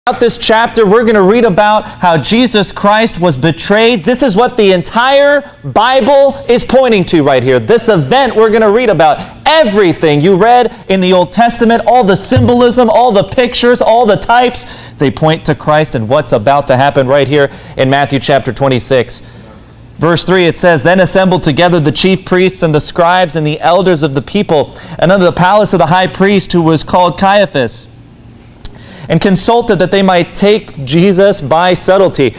Throughout this chapter, we're going to read about how Jesus Christ was betrayed. This is what the entire Bible is pointing to right here. This event we're going to read about. Everything you read in the Old Testament, all the symbolism, all the pictures, all the types, they point to Christ and what's about to happen right here in Matthew chapter 26. Verse 3, it says, "Then assembled together the chief priests and the scribes and the elders of the people, and under the palace of the high priest, who was called Caiaphas, and consulted that they might take Jesus by subtlety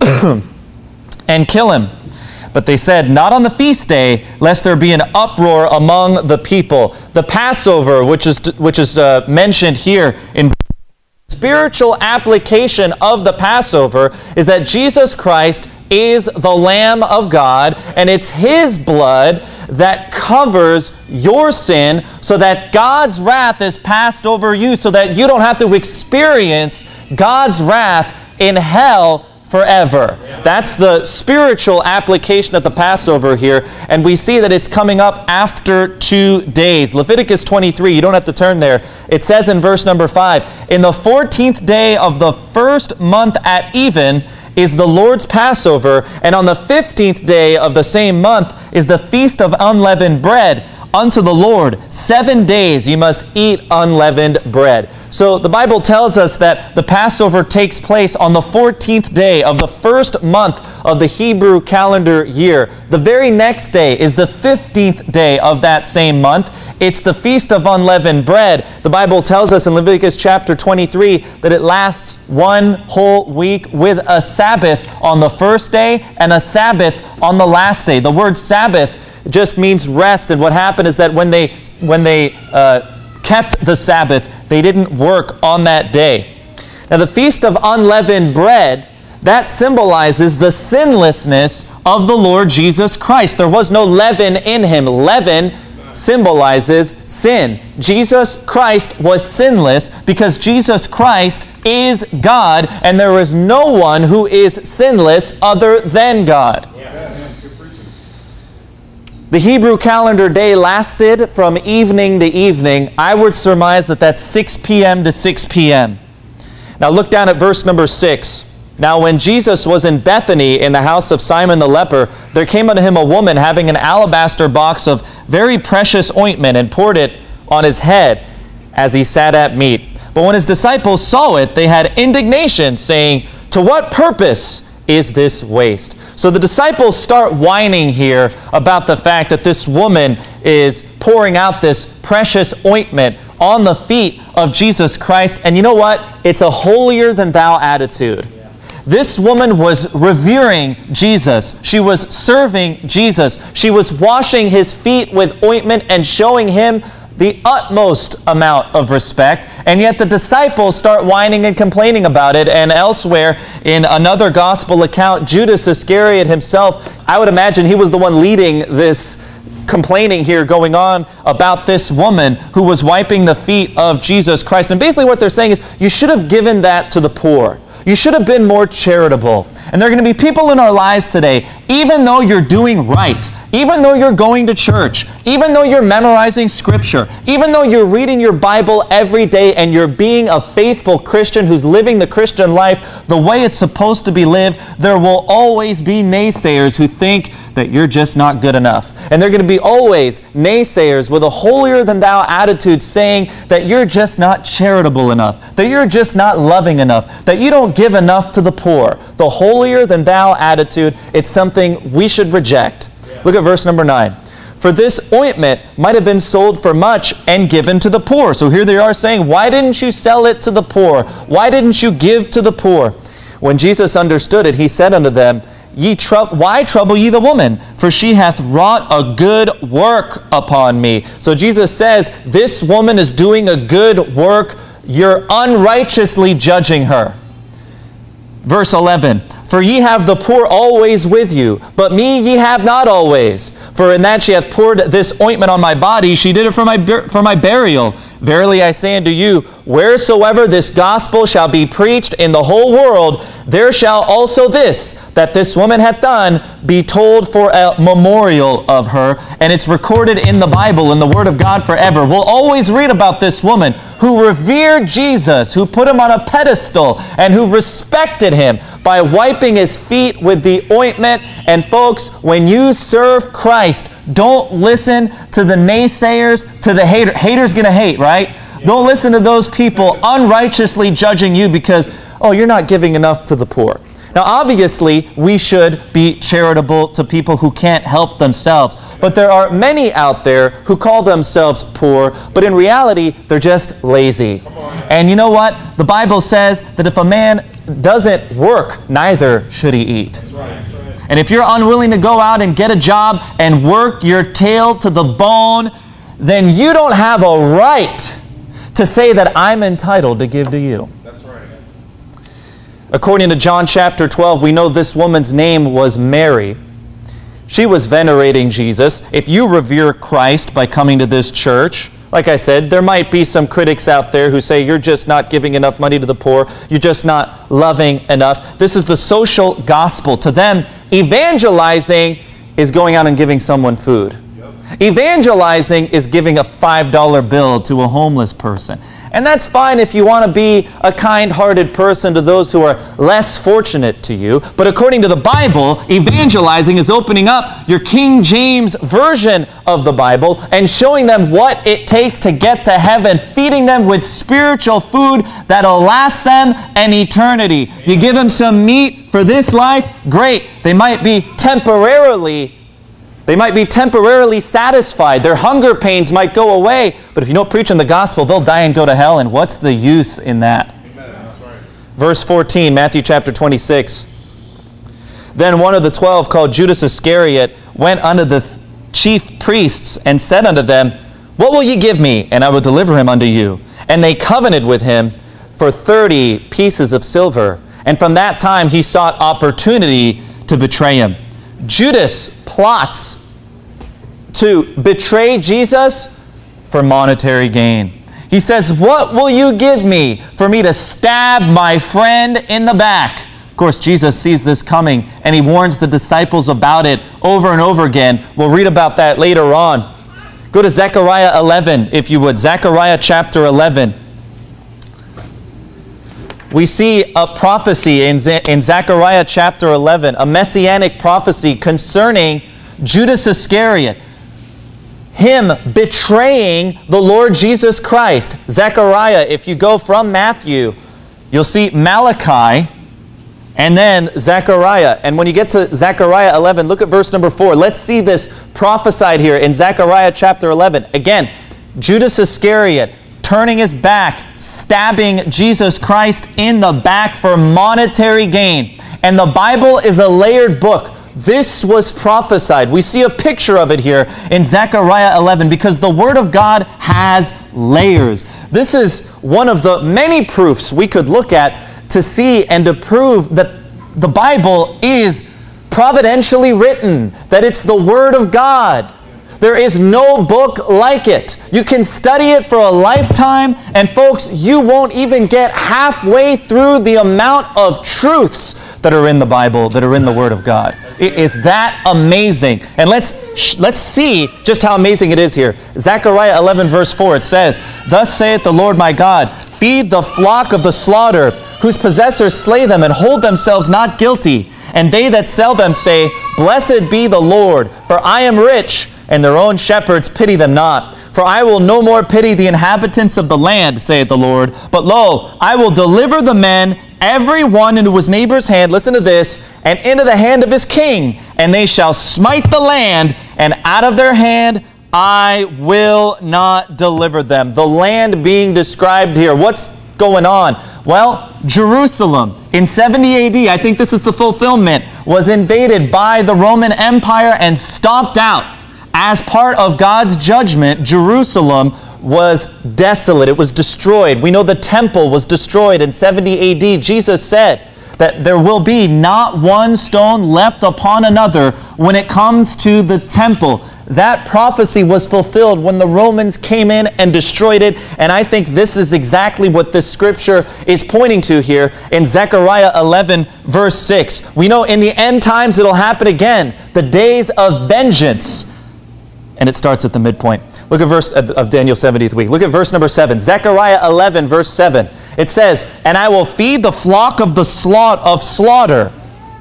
and kill him. But they said, not on the feast day, lest there be an uproar among the people." The Passover, which is mentioned here in spiritual application of the Passover, is that Jesus Christ is the Lamb of God, and it's His blood that covers your sin so that God's wrath is passed over you, so that you don't have to experience God's wrath in hell forever. That's the spiritual application of the Passover here, and we see that it's coming up after 2 days. Leviticus 23, you don't have to turn there. It says in verse number 5, "In the 14th day of the first month at even is the Lord's Passover, and on the 15th day of the same month is the feast of unleavened bread unto the Lord. 7 days you must eat unleavened bread." So the Bible tells us that the Passover takes place on the 14th day of the first month of the Hebrew calendar year. The very next day is the 15th day of that same month. It's the Feast of Unleavened Bread. The Bible tells us in Leviticus chapter 23 that it lasts 1 whole week with a Sabbath on the first day and a Sabbath on the last day. The word Sabbath just means rest, and what happened is that when they kept the Sabbath, they didn't work on that day. Now the Feast of Unleavened Bread, that symbolizes the sinlessness of the Lord Jesus Christ. There was no leaven in Him. Leaven symbolizes sin. Jesus Christ was sinless because Jesus Christ is God, and there is no one who is sinless other than God. The Hebrew calendar day lasted from evening to evening. I would surmise that that's 6 p.m. to 6 p.m. Now look down at verse number 6. "Now when Jesus was in Bethany in the house of Simon the leper, there came unto him a woman having an alabaster box of very precious ointment, and poured it on his head as he sat at meat. But when his disciples saw it, they had indignation, saying, To what purpose is this waste?" So the disciples start whining here about the fact that this woman is pouring out this precious ointment on the feet of Jesus Christ. And you know what? It's a holier-than-thou attitude. This woman was revering Jesus. She was serving Jesus. She was washing His feet with ointment and showing Him the utmost amount of respect. And yet the disciples start whining and complaining about it. And elsewhere in another gospel account, Judas Iscariot himself, I would imagine he was the one leading this complaining here going on about this woman who was wiping the feet of Jesus Christ. And basically what they're saying is, you should have given that to the poor. You should have been more charitable. And there are going to be people in our lives today, even though you're doing right, even though you're going to church, even though you're memorizing Scripture, even though you're reading your Bible every day and you're being a faithful Christian who's living the Christian life the way it's supposed to be lived, there will always be naysayers who think that you're just not good enough. And there are going to be always naysayers with a holier-than-thou attitude saying that you're just not charitable enough, that you're just not loving enough, that you don't give enough to the poor. The holier-than-thou attitude, it's something we should reject. Look at verse number 9. "For this ointment might have been sold for much and given to the poor." So here they are saying, why didn't you sell it to the poor? Why didn't you give to the poor? "When Jesus understood it, He said unto them, Why trouble ye the woman? For she hath wrought a good work upon me." So Jesus says, this woman is doing a good work. You're unrighteously judging her. Verse 11. "For ye have the poor always with you, but me ye have not always. For in that she hath poured this ointment on my body, she did it for my burial. Verily I say unto you, wheresoever this gospel shall be preached in the whole world, there shall also this, that this woman hath done, be told for a memorial of her. And it's recorded in the Bible, in the Word of God forever. We'll always read about this woman who revered Jesus, who put him on a pedestal, and who respected him by wiping his feet with the ointment. And folks, when you serve Christ, don't listen to the naysayers, to the hater. Haters gonna hate, right? Don't listen to those people unrighteously judging you because, oh, you're not giving enough to the poor. Now, obviously, we should be charitable to people who can't help themselves. But there are many out there who call themselves poor, but in reality, they're just lazy. And you know what? The Bible says that if a man doesn't work, neither should he eat. That's right. And if you're unwilling to go out and get a job and work your tail to the bone, then you don't have a right to say that I'm entitled to give to you. That's right. According to John chapter 12, we know this woman's name was Mary. She was venerating Jesus. If you revere Christ by coming to this church, like I said, there might be some critics out there who say you're just not giving enough money to the poor, you're just not loving enough. This is the social gospel. To them, evangelizing is going out and giving someone food. Evangelizing is giving a $5 bill to a homeless person. And that's fine if you want to be a kind-hearted person to those who are less fortunate to you. But according to the Bible, evangelizing is opening up your King James version of the Bible and showing them what it takes to get to heaven, feeding them with spiritual food that'll last them an eternity. You give them some meat for this life, great. They might be temporarily satisfied. Their hunger pains might go away. But if you don't preach them the gospel, they'll die and go to hell. And what's the use in that? Amen. That's right. Verse 14, Matthew chapter 26. Then one of the 12, called Judas Iscariot, went unto the chief priests and said unto them, What will ye give me? And I will deliver him unto you. And they covenanted with him for 30 pieces of silver. And from that time he sought opportunity to betray him. Judas plots to betray Jesus for monetary gain. He says, what will you give me for me to stab my friend in the back? Of course, Jesus sees this coming, and he warns the disciples about it over and over again. We'll read about that later on. Go to Zechariah 11, if you would. Zechariah chapter 11. We see a prophecy in Zechariah chapter 11, a messianic prophecy concerning Judas Iscariot, him betraying the Lord Jesus Christ. Zechariah, if you go from Matthew, you'll see Malachi and then Zechariah. And when you get to Zechariah 11, look at verse number 4. Let's see this prophesied here in Zechariah chapter 11. Again, Judas Iscariot turning his back, stabbing Jesus Christ in the back for monetary gain. And the Bible is a layered book. This was prophesied. We see a picture of it here in Zechariah 11 because the Word of God has layers. This is one of the many proofs we could look at to see and to prove that the Bible is providentially written, that it's the Word of God. There is no book like it. You can study it for a lifetime, and folks, you won't even get halfway through the amount of truths that are in the Bible, that are in the Word of God. It is that amazing. And let's see just how amazing it is here. Zechariah 11 verse 4, it says, Thus saith the Lord my God, Feed the flock of the slaughter, whose possessors slay them and hold themselves not guilty. And they that sell them say, Blessed be the Lord, for I am rich, and their own shepherds pity them not. For I will no more pity the inhabitants of the land, saith the Lord. But lo, I will deliver the men, every one into his neighbor's hand, listen to this, and into the hand of his king. And they shall smite the land, and out of their hand I will not deliver them. The land being described here. What's going on? Well, Jerusalem in 70 AD, I think this is the fulfillment, was invaded by the Roman Empire and stomped out. As part of God's judgment, Jerusalem was desolate. It was destroyed. We know the temple was destroyed in 70 AD. Jesus said that there will be not one stone left upon another when it comes to the temple. that prophecy was fulfilled when the Romans came in and destroyed it. And I think this is exactly what this scripture is pointing to here in Zechariah 11, verse 6. We know in the end times it'll happen again, the days of vengeance. And it starts at the midpoint. Look at verse of Daniel's 70th week. Look at verse number 7. Zechariah 11, verse 7. It says, "And I will feed the flock of slaughter,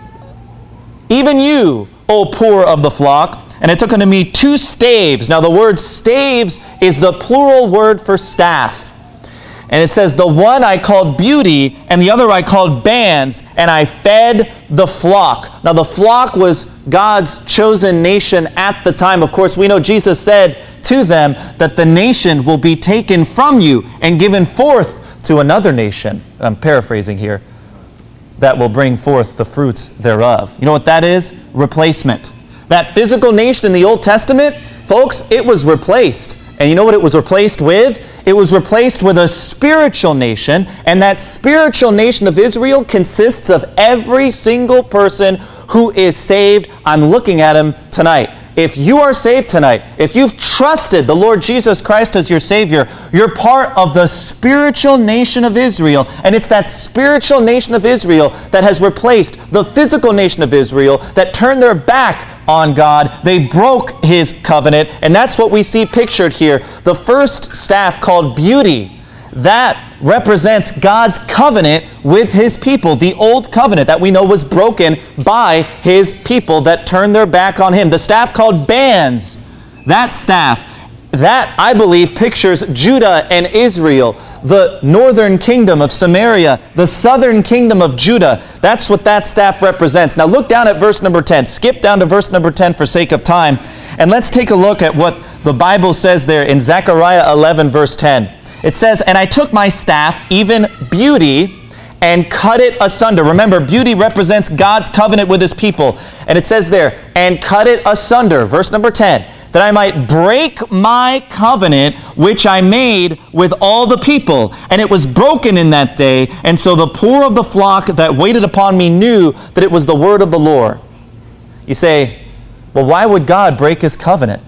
even you, O poor of the flock. And it took unto me 2 staves." Now the word staves is the plural word for staff. And it says, "The one I called beauty, and the other I called bands, and I fed the flock." Now the flock was God's chosen nation at the time. Of course, we know Jesus said to them that the nation will be taken from you and given forth to another nation. I'm paraphrasing here. That will bring forth the fruits thereof. You know what that is? Replacement. That physical nation in the Old Testament, folks, it was replaced. And you know what it was replaced with? It was replaced with a spiritual nation, and that spiritual nation of Israel consists of every single person who is saved. I'm looking at him tonight. If you are saved tonight, if you've trusted the Lord Jesus Christ as your Savior, you're part of the spiritual nation of Israel. And it's that spiritual nation of Israel that has replaced the physical nation of Israel that turned their back on God. They broke His covenant. And that's what we see pictured here. The first staff, called beauty, that represents God's covenant with His people, the old covenant that we know was broken by His people that turned their back on Him. The staff called bands, that staff, that I believe pictures Judah and Israel, the northern kingdom of Samaria, the southern kingdom of Judah. That's what that staff represents. Now look down at verse number 10. Skip down to verse number 10 for sake of time. And let's take a look at what the Bible says there in Zechariah 11, verse 10. It says, "And I took my staff, even beauty, and cut it asunder." Remember, beauty represents God's covenant with His people. And it says there, "and cut it asunder," verse number 10, "that I might break my covenant which I made with all the people. And it was broken in that day. And so the poor of the flock that waited upon me knew that it was the word of the Lord." You say, well, why would God break His covenant?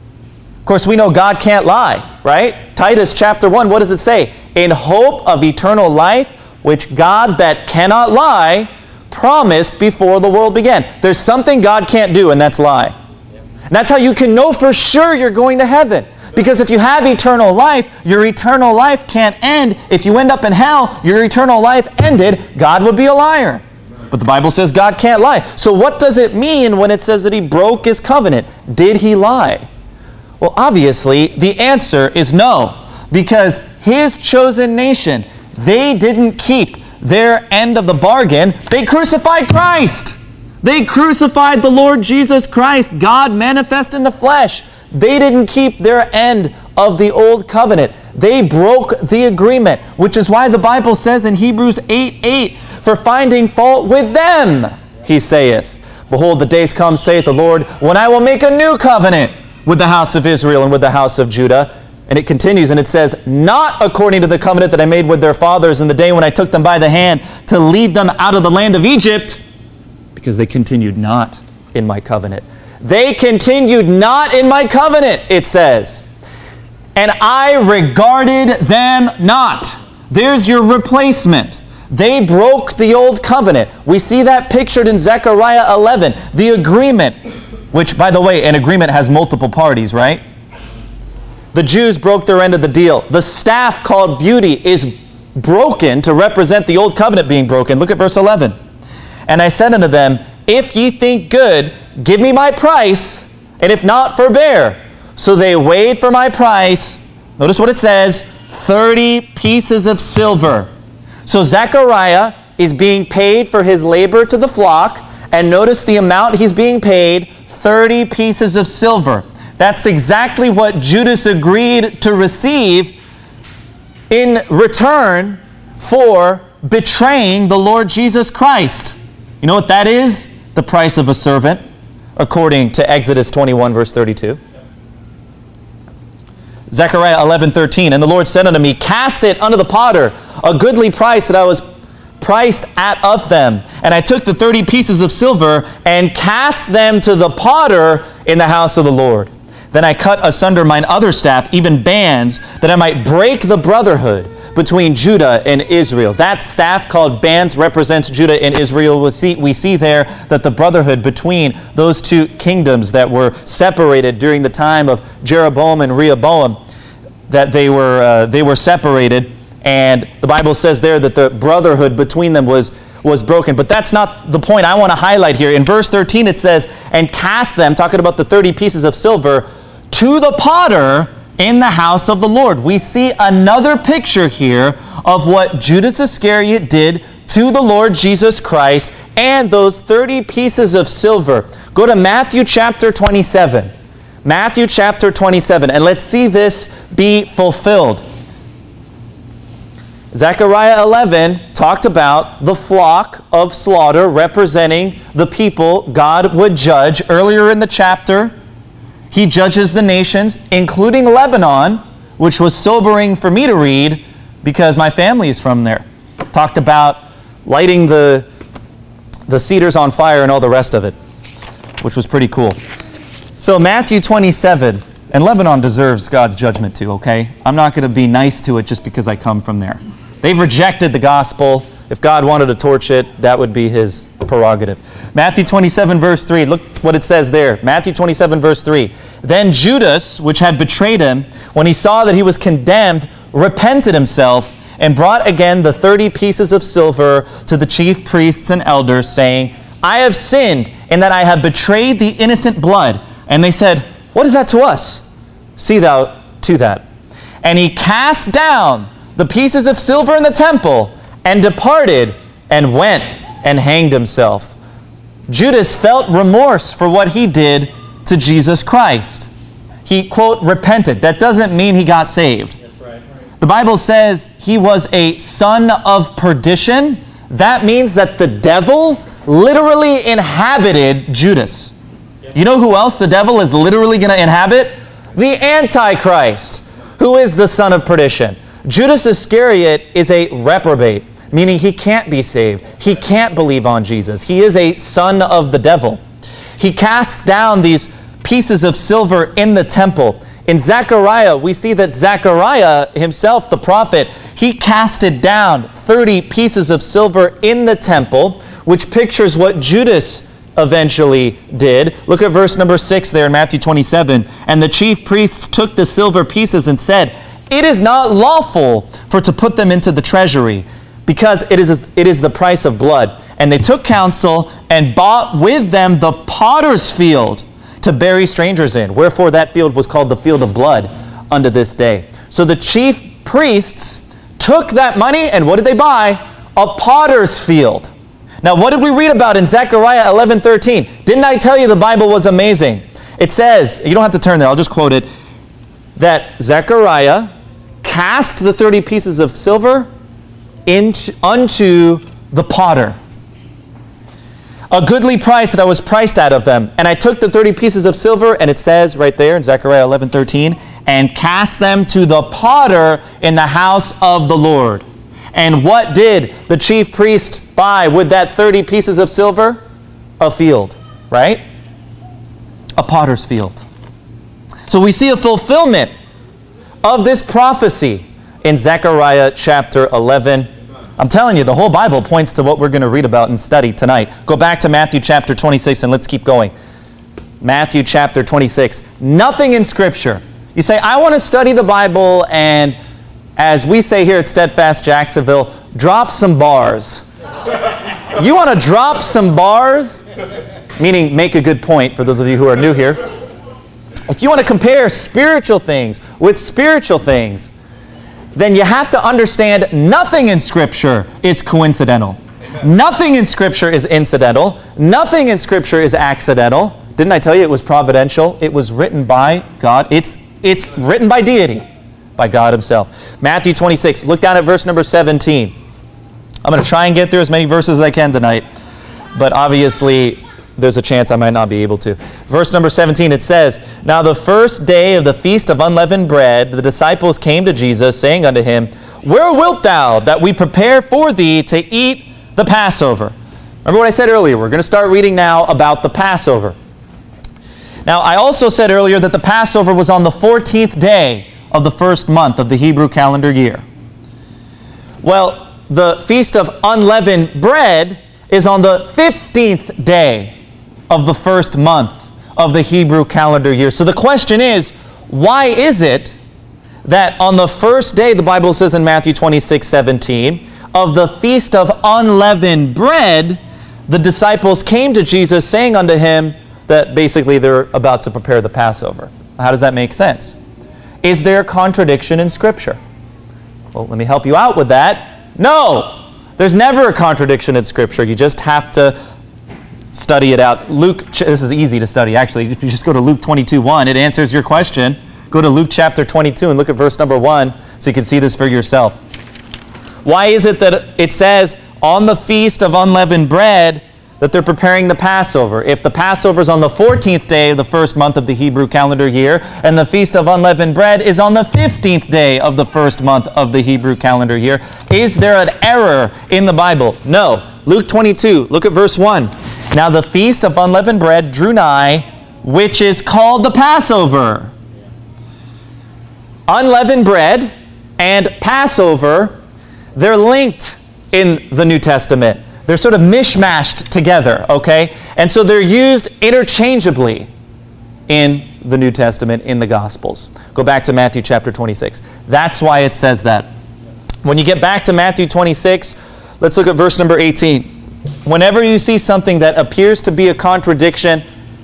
Of course, we know God can't lie, right? Titus chapter 1, what does it say? "In hope of eternal life, which God that cannot lie promised before the world began." There's something God can't do, and that's lie. And that's how you can know for sure you're going to heaven. Because if you have eternal life, your eternal life can't end. If you end up in hell, your eternal life ended. God would be a liar. But the Bible says God can't lie. So what does it mean when it says that He broke His covenant? Did He lie? Well, obviously, the answer is no. Because His chosen nation, they didn't keep their end of the bargain. They crucified Christ. They crucified the Lord Jesus Christ, God manifest in the flesh. They didn't keep their end of the old covenant. They broke the agreement, which is why the Bible says in Hebrews 8:8, "For finding fault with them, He saith, Behold, the days come, saith the Lord, when I will make a new covenant with the house of Israel and with the house of Judah." And it continues and it says, "Not according to the covenant that I made with their fathers in the day when I took them by the hand to lead them out of the land of Egypt, because they continued not in my covenant." They continued not in my covenant, it says. "And I regarded them not." There's your replacement. They broke the old covenant. We see that pictured in Zechariah 11. The agreement, which, by the way, an agreement has multiple parties, right? The Jews broke their end of the deal. The staff called beauty is broken to represent the old covenant being broken. Look at verse 11. "And I said unto them, If ye think good, give me my price, and if not, forbear. So they weighed for my price," notice what it says, 30 pieces of silver. So Zechariah is being paid for his labor to the flock, and notice the amount he's being paid, 30 pieces of silver. That's exactly what Judas agreed to receive in return for betraying the Lord Jesus Christ. You know what that is? The price of a servant, according to Exodus 21, verse 32. Zechariah 11:13, "And the Lord said unto me, Cast it unto the potter, a goodly price that I was priced at of them. And I took the 30 pieces of silver and cast them to the potter in the house of the Lord. Then I cut asunder mine other staff, even bands, that I might break the brotherhood between Judah and Israel. That staff called bands represents Judah and Israel. We see there that the brotherhood between those two kingdoms that were separated during the time of Jeroboam and Rehoboam, that they were separated, and the Bible says there that the brotherhood between them was broken. But that's not the point I want to highlight here. In verse 13 it says, and cast them, talking about the 30 pieces of silver, to the potter in the house of the Lord. We see another picture here of what Judas Iscariot did to the Lord Jesus Christ and those 30 pieces of silver. Go to Matthew chapter 27. Matthew chapter 27, and let's see this be fulfilled. Zechariah 11 talked about the flock of slaughter representing the people God would judge. Earlier in the chapter, he judges the nations, including Lebanon, which was sobering for me to read because my family is from there. Talked about lighting the cedars on fire and all the rest of it, which was pretty cool. So Matthew 27, and Lebanon deserves God's judgment too, okay? I'm not going to be nice to it just because I come from there. They've rejected the gospel. If God wanted to torch it, that would be his prerogative. Matthew 27 verse 3, look what it says there. Matthew 27 verse 3. Then Judas, which had betrayed him, when he saw that he was condemned, repented himself and brought again the 30 pieces of silver to the chief priests and elders, saying, I have sinned in that I have betrayed the innocent blood. And they said, what is that to us? See thou to that. And he cast down the pieces of silver in the temple and departed and went and hanged himself. Judas felt remorse for what he did to Jesus Christ. He, quote, repented. That doesn't mean he got saved. That's right. The Bible says he was a son of perdition. That means that the devil literally inhabited Judas. You know who else the devil is literally going to inhabit? The Antichrist, who is the son of perdition. Judas Iscariot is a reprobate, meaning he can't be saved. He can't believe on Jesus. He is a son of the devil. He casts down these pieces of silver in the temple. In Zechariah, we see that Zechariah himself, the prophet, he casted down 30 pieces of silver in the temple, which pictures what Judas eventually did. Look at verse number 6 there in Matthew 27. And the chief priests took the silver pieces and said, it is not lawful for to put them into the treasury, because it is the price of blood. And they took counsel and bought with them the potter's field to bury strangers in. Wherefore that field was called the field of blood unto this day. So the chief priests took that money, and what did they buy? A potter's field. Now, what did we read about in Zechariah 11:13? Didn't I tell you the Bible was amazing? It says, you don't have to turn there, I'll just quote it, that Zechariah cast the 30 pieces of silver unto the potter. A goodly price that I was priced out of them. And I took the 30 pieces of silver, and it says right there in Zechariah 11:13, and cast them to the potter in the house of the Lord. And what did the chief priest buy with that 30 pieces of silver? A field, right? A potter's field. So we see a fulfillment of this prophecy in Zechariah chapter 11. I'm telling you, the whole Bible points to what we're going to read about and study tonight. Go back to Matthew chapter 26 and let's keep going. Matthew chapter 26. Nothing in Scripture. You say, I want to study the Bible, and as we say here at Steadfast Jacksonville, drop some bars. You want to drop some bars? Meaning make a good point for those of you who are new here. If you want to compare spiritual things with spiritual things, then you have to understand nothing in Scripture is coincidental. Nothing in Scripture is incidental. Nothing in Scripture is accidental. Didn't I tell you it was providential? It was written by God. It's written by deity, by God himself. Matthew 26, look down at verse number 17. I'm going to try and get through as many verses as I can tonight, but obviously there's a chance I might not be able to. Verse number 17, it says, Now the first day of the feast of unleavened bread, the disciples came to Jesus, saying unto him, Where wilt thou that we prepare for thee to eat the Passover? Remember what I said earlier, we're going to start reading now about the Passover. Now, I also said earlier that the Passover was on the 14th day of the first month of the Hebrew calendar year. Well, the Feast of Unleavened Bread is on the 15th day of the first month of the Hebrew calendar year. So the question is, why is it that on the first day, the Bible says in Matthew 26:17, of the Feast of Unleavened Bread, the disciples came to Jesus saying unto him that basically they're about to prepare the Passover? How does that make sense? Is there a contradiction in Scripture? Well, let me help you out with that. No! There's never a contradiction in Scripture. You just have to study it out. Luke, this is easy to study, actually. If you just go to Luke 22:1, it answers your question. Go to Luke chapter 22 and look at verse number 1 so you can see this for yourself. Why is it that it says on the Feast of Unleavened Bread that they're preparing the Passover? If the Passover is on the 14th day of the first month of the Hebrew calendar year, and the Feast of Unleavened Bread is on the 15th day of the first month of the Hebrew calendar year, is there an error in the Bible? No. Luke 22, look at verse 1. Now the Feast of Unleavened Bread drew nigh, which is called the Passover. Unleavened bread and Passover, they're linked in the New Testament. They're sort of mishmashed together, okay? And so they're used interchangeably in the New Testament, in the Gospels. Go back to Matthew chapter 26. That's why it says that. When you get back to Matthew 26, let's look at verse number 18. Whenever you see something that appears to be a contradiction,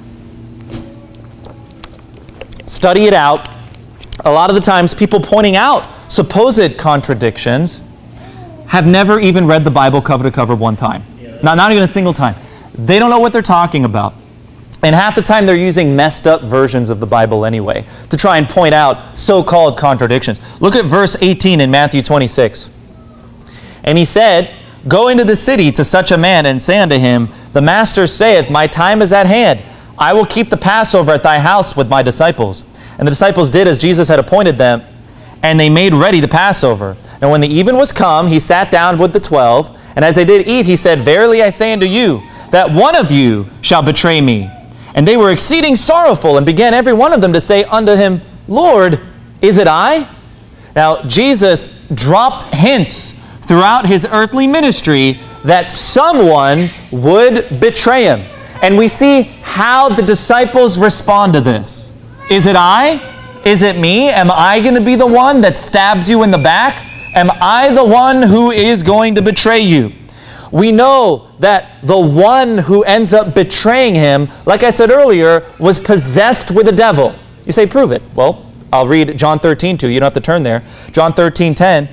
study it out. A lot of the times, people pointing out supposed contradictions have never even read the Bible cover to cover one time. Not even a single time. They don't know what they're talking about. And half the time they're using messed up versions of the Bible anyway to try and point out so-called contradictions. Look at verse 18 in Matthew 26. And he said, Go into the city to such a man and say unto him, The Master saith, My time is at hand. I will keep the Passover at thy house with my disciples. And the disciples did as Jesus had appointed them, and they made ready the Passover. And when the even was come, he sat down with the 12, and as they did eat, he said, Verily I say unto you, that one of you shall betray me. And they were exceeding sorrowful, and began every one of them to say unto him, Lord, is it I? Now Jesus dropped hints throughout his earthly ministry that someone would betray him. And we see how the disciples respond to this. Is it I? Is it me? Am I going to be the one that stabs you in the back? Am I the one who is going to betray you? We know that the one who ends up betraying him, like I said earlier, was possessed with a devil. You say, prove it. Well, I'll read John 13 to you. You don't have to turn there. John 13:10.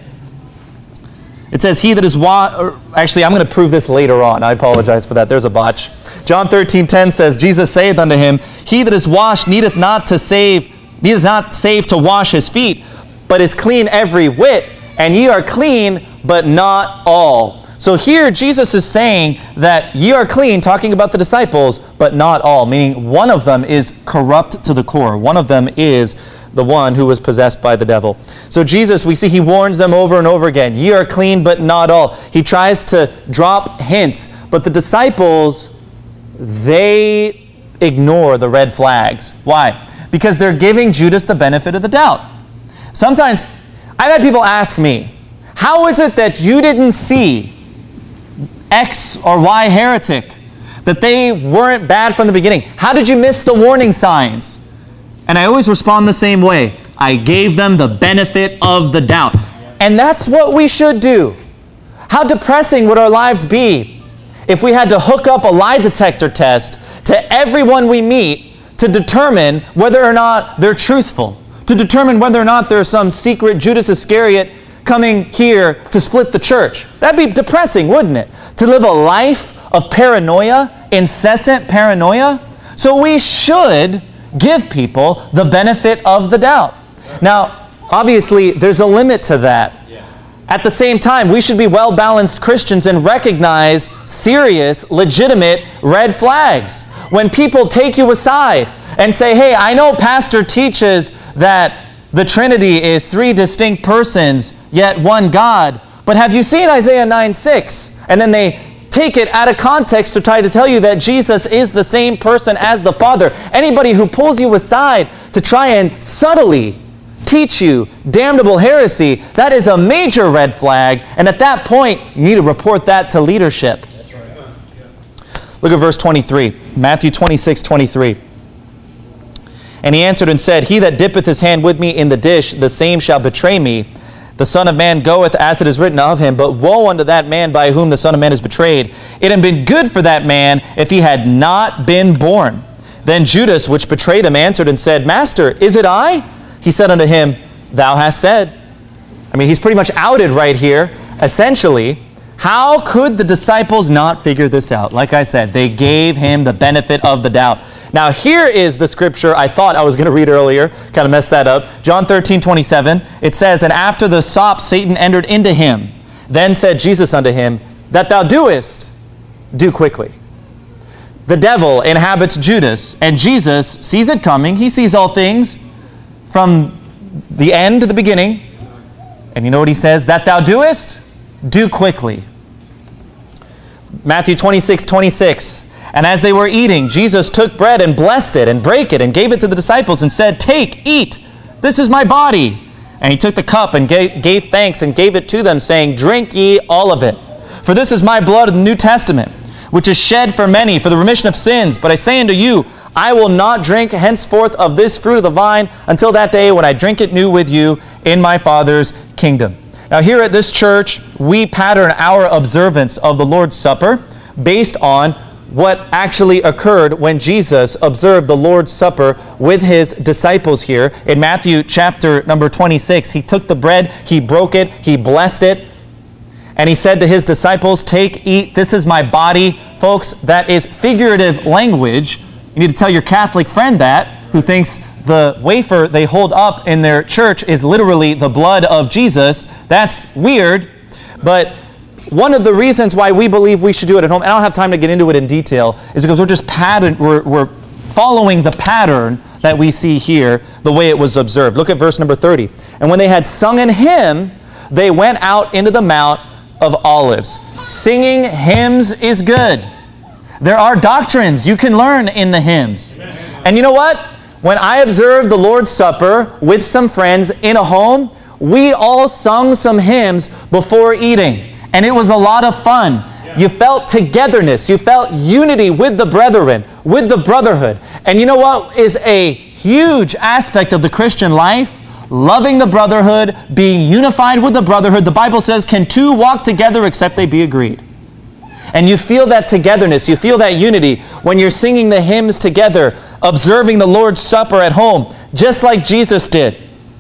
It says, he that is actually, I'm going to prove this later on. I apologize for that. There's a botch. John 13:10 says, Jesus saith unto him, He that is washed needeth not save to wash his feet, but is clean every whit. And ye are clean, but not all. So here Jesus is saying that ye are clean, talking about the disciples, but not all. Meaning one of them is corrupt to the core. One of them is the one who was possessed by the devil. So Jesus, we see he warns them over and over again. Ye are clean, but not all. He tries to drop hints. But the disciples, they ignore the red flags. Why? Because they're giving Judas the benefit of the doubt. Sometimes I've had people ask me, how is it that you didn't see X or Y heretic? That they weren't bad from the beginning? How did you miss the warning signs? And I always respond the same way. I gave them the benefit of the doubt. And that's what we should do. How depressing would our lives be if we had to hook up a lie detector test to everyone we meet to determine whether or not they're truthful, to determine whether or not there's some secret Judas Iscariot coming here to split the church. That'd be depressing, wouldn't it? To live a life of paranoia, incessant paranoia. So we should give people the benefit of the doubt. Now, obviously, there's a limit to that. At the same time, we should be well-balanced Christians and recognize serious, legitimate red flags. When people take you aside and say, hey, I know pastor teaches that the Trinity is three distinct persons, yet one God, but have you seen Isaiah 9:6? And then they take it out of context to try to tell you that Jesus is the same person as the Father. Anybody who pulls you aside to try and subtly teach you damnable heresy, that is a major red flag, and at that point, you need to report that to leadership. That's right. Look at verse 23, Matthew 26:23. And he answered and said, He that dippeth his hand with me in the dish, the same shall betray me. The Son of Man goeth as it is written of him, but woe unto that man by whom the Son of Man is betrayed. It had been good for that man if he had not been born. Then Judas, which betrayed him, answered and said, Master, is it I? He said unto him, Thou hast said. I mean, he's pretty much outed right here. Essentially, how could the disciples not figure this out? Like I said, they gave him the benefit of the doubt. Now, here is the scripture I thought I was going to read earlier. Kind of messed that up. John 13:27. It says, And after the sop, Satan entered into him. Then said Jesus unto him, That thou doest, do quickly. The devil inhabits Judas, and Jesus sees it coming. He sees all things from the end to the beginning. And you know what he says? That thou doest, do quickly. Matthew 26:26. And as they were eating, Jesus took bread and blessed it and brake it and gave it to the disciples and said, Take, eat, this is my body. And he took the cup and gave thanks and gave it to them, saying, Drink ye all of it. For this is my blood of the New Testament, which is shed for many for the remission of sins. But I say unto you, I will not drink henceforth of this fruit of the vine until that day when I drink it new with you in my Father's kingdom. Now here at this church, we pattern our observance of the Lord's Supper based on what actually occurred when Jesus observed the Lord's Supper with his disciples here. In Matthew chapter number 26, he took the bread, he broke it, he blessed it, and he said to his disciples, Take, eat, this is my body. Folks, that is figurative language. You need to tell your Catholic friend that, who thinks the wafer they hold up in their church is literally the blood of Jesus. That's weird, but one of the reasons why we believe we should do it at home, and I don't have time to get into it in detail, is because we're following the pattern that we see here, the way it was observed. Look at verse number 30. And when they had sung an hymn, they went out into the Mount of Olives. Singing hymns is good. There are doctrines you can learn in the hymns. And you know what? When I observed the Lord's Supper with some friends in a home, we all sung some hymns before eating. And it was a lot of fun. You felt togetherness. You felt unity with the brethren, with the brotherhood. And you know what is a huge aspect of the Christian life? Loving the brotherhood, being unified with the brotherhood. The Bible says, can two walk together except they be agreed? And you feel that togetherness, you feel that unity when you're singing the hymns together, observing the Lord's Supper at home, just like Jesus did.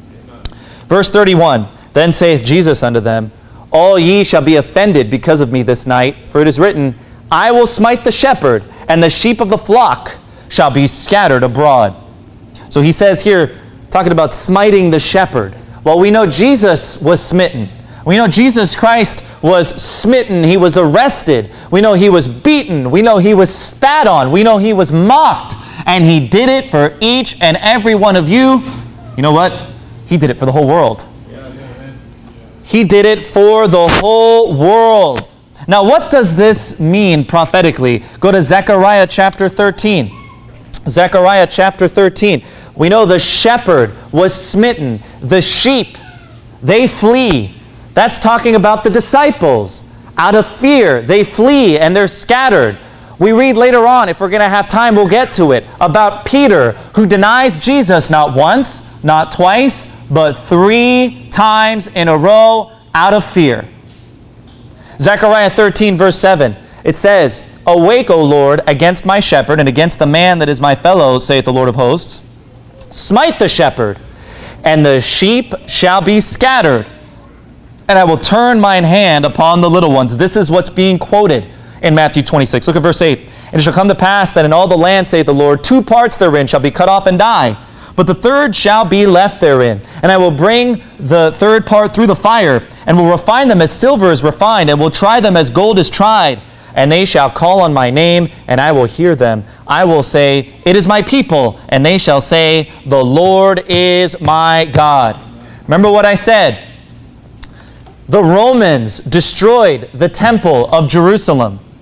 Verse 31, Then saith Jesus unto them, All ye shall be offended because of me this night, for it is written, I will smite the shepherd, and the sheep of the flock shall be scattered abroad. So he says here, talking about smiting the shepherd. Well, we know Jesus was smitten. We know Jesus Christ was smitten. He was arrested. We know he was beaten. We know he was spat on. We know he was mocked. And he did it for each and every one of you. You know what? He did it for the whole world. He did it for the whole world. Now, what does this mean prophetically? Go to Zechariah chapter 13. Zechariah chapter 13. We know the shepherd was smitten. The sheep, they flee. That's talking about the disciples. Out of fear, they flee and they're scattered. We read later on, if we're going to have time, we'll get to it, about Peter, who denies Jesus not once, not twice, but 3 times in a row out of fear. Zechariah 13, verse 7, it says, Awake, O Lord, against my shepherd, and against the man that is my fellow, saith the Lord of hosts. Smite the shepherd, and the sheep shall be scattered. And I will turn mine hand upon the little ones. This is what's being quoted in Matthew 26. Look at verse 8. And it shall come to pass that in all the land, saith the Lord, 2 parts therein shall be cut off and die, but the third shall be left therein. And I will bring the third part through the fire, and will refine them as silver is refined, and will try them as gold is tried. And they shall call on my name, and I will hear them. I will say, It is my people. And they shall say, The Lord is my God. Remember what I said. The Romans destroyed the temple of Jerusalem.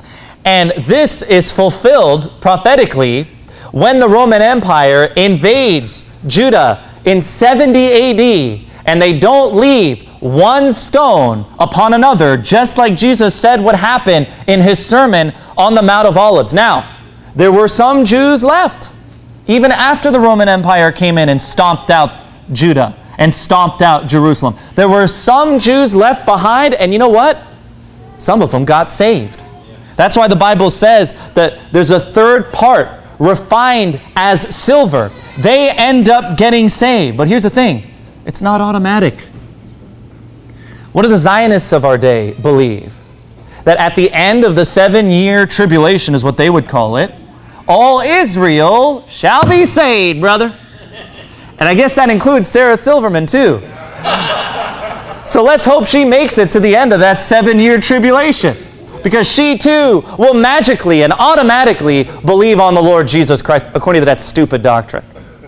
And this is fulfilled prophetically when the Roman Empire invades Judah in 70 AD, and they don't leave one stone upon another, just like Jesus said would happen in his sermon on the Mount of Olives. Now, there were some Jews left, even after the Roman Empire came in and stomped out Judah and stomped out Jerusalem. There were some Jews left behind, and you know what? Some of them got saved. That's why the Bible says that there's a third part refined as silver. They end up getting saved. But here's the thing. It's not automatic. What do the Zionists of our day believe? That at the end of the 7-year tribulation, is what they would call it, all Israel shall be saved, brother. And I guess that includes Sarah Silverman too. So let's hope she makes it to the end of that 7-year tribulation, because she too will magically and automatically believe on the Lord Jesus Christ, according to that stupid doctrine.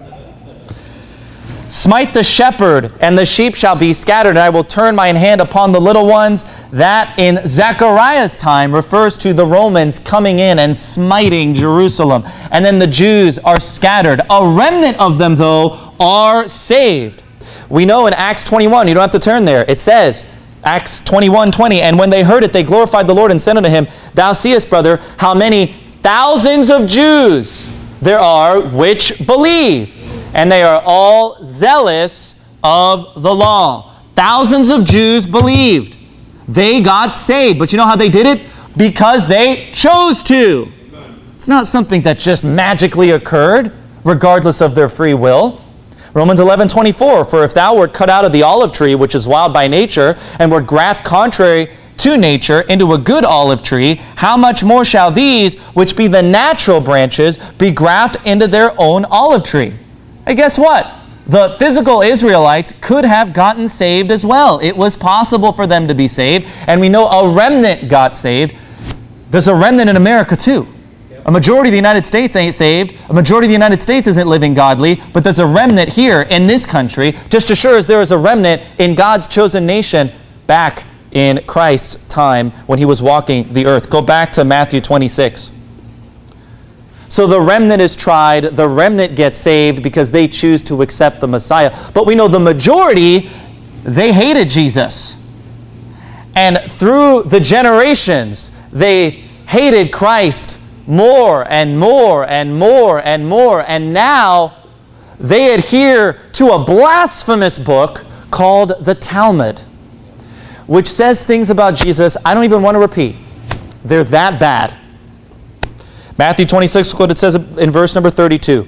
Smite the shepherd, and the sheep shall be scattered, and I will turn mine hand upon the little ones. That in Zechariah's time refers to the Romans coming in and smiting Jerusalem. And then the Jews are scattered. A remnant of them, though, are saved. We know in Acts 21, you don't have to turn there, it says, Acts 21:20, and when they heard it, they glorified the Lord and said unto him, Thou seest, brother, how many thousands of Jews there are which believe, and they are all zealous of the law. Thousands of Jews believed. They got saved. But you know how they did it? Because they chose to. It's not something that just magically occurred, regardless of their free will. Romans 11:24, for if thou wert cut out of the olive tree, which is wild by nature, and wert grafted contrary to nature into a good olive tree, how much more shall these, which be the natural branches, be grafted into their own olive tree? And guess what? The physical Israelites could have gotten saved as well. It was possible for them to be saved, and we know a remnant got saved. There's a remnant in America too. A majority of the United States ain't saved. A majority of the United States isn't living godly, but there's a remnant here in this country, just as sure as there is a remnant in God's chosen nation back in Christ's time when he was walking the earth. Go back to Matthew 26. So the remnant is tried, the remnant gets saved because they choose to accept the Messiah. But we know the majority, they hated Jesus. And through the generations, they hated Christ more and more and more and more. And now they adhere to a blasphemous book called the Talmud, which says things about Jesus I don't even want to repeat. They're that bad. Matthew 26, what it says in verse number 32.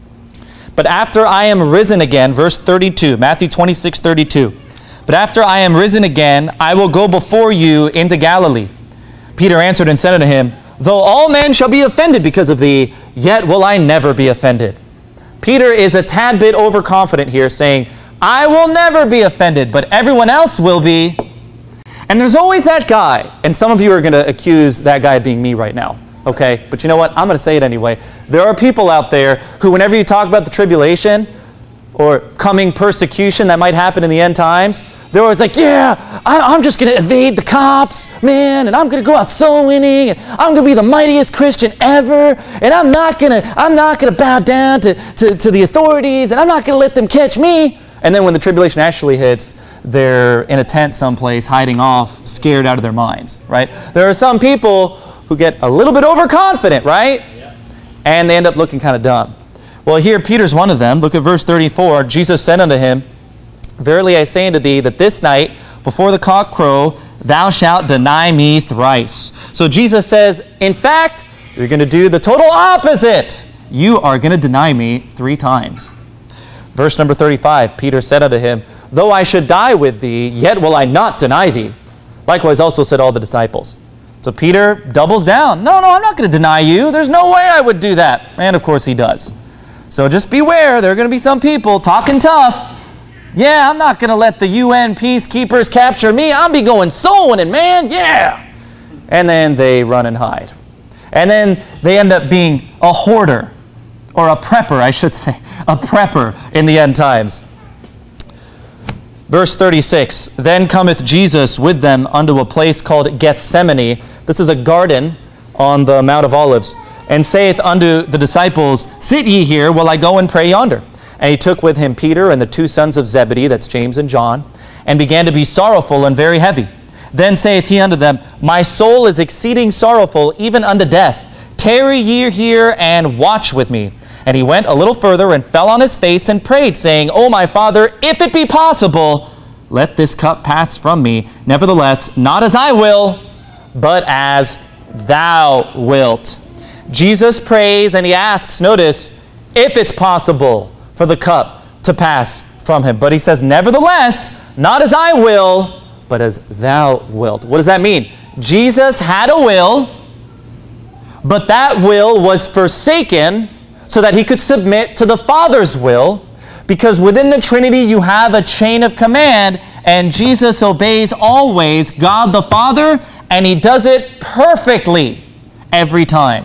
But after I am risen again, verse 32, Matthew 26:32. But after I am risen again, I will go before you into Galilee. Peter answered and said unto him, Though all men shall be offended because of thee, yet will I never be offended. Peter is a tad bit overconfident here, saying, I will never be offended, but everyone else will be. And there's always that guy, and some of you are going to accuse that guy of being me right now. Okay, but you know what? I'm going to say it anyway. There are people out there who, whenever you talk about the tribulation or coming persecution that might happen in the end times, they're always like, yeah, I'm just going to evade the cops, man, and I'm going to go out soul winning, and I'm going to be the mightiest Christian ever, and I'm not going to bow down to the authorities, and I'm not going to let them catch me. And then when the tribulation actually hits, they're in a tent someplace, hiding off, scared out of their minds, right? There are some people who get a little bit overconfident, right? Yeah. And they end up looking kind of dumb. Well, here Peter's one of them. Look at verse 34. Jesus said unto him, Verily I say unto thee, that this night, before the cock crow, thou shalt deny me thrice. So Jesus says, in fact, you're going to do the total opposite. You are going to deny me 3 times. Verse number 35, Peter said unto him, Though I should die with thee, yet will I not deny thee. Likewise also said all the disciples. So Peter doubles down. No, I'm not going to deny you. There's no way I would do that. And of course he does. So just beware. There are going to be some people talking tough. Yeah, I'm not going to let the UN peacekeepers capture me. I'll be going soul winning, man. Yeah. And then they run and hide. And then they end up being a hoarder, or a prepper, I should say. A prepper in the end times. Verse 36, Then cometh Jesus with them unto a place called Gethsemane. This is a garden on the Mount of Olives, and saith unto the disciples, Sit ye here, while I go and pray yonder. And he took with him Peter and the two sons of Zebedee, that's James and John, and began to be sorrowful and very heavy. Then saith he unto them, My soul is exceeding sorrowful, even unto death. Tarry ye here, and watch with me. And he went a little further, and fell on his face, and prayed, saying, O my Father, if it be possible, let this cup pass from me. Nevertheless, not as I will, but as thou wilt. Jesus prays, and he asks, notice, if it's possible for the cup to pass from him. But he says, nevertheless, not as I will, but as thou wilt. What does that mean? Jesus had a will, but that will was forsaken so that he could submit to the Father's will, because within the Trinity you have a chain of command, and Jesus obeys always God the Father, and he does it perfectly every time.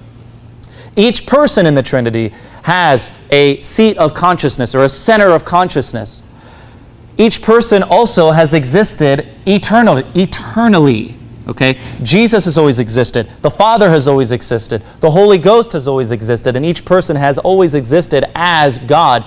Each person in the Trinity has a seat of consciousness or a center of consciousness. Each person also has existed eternally. Okay? Jesus has always existed. The Father has always existed. The Holy Ghost has always existed. And each person has always existed as God.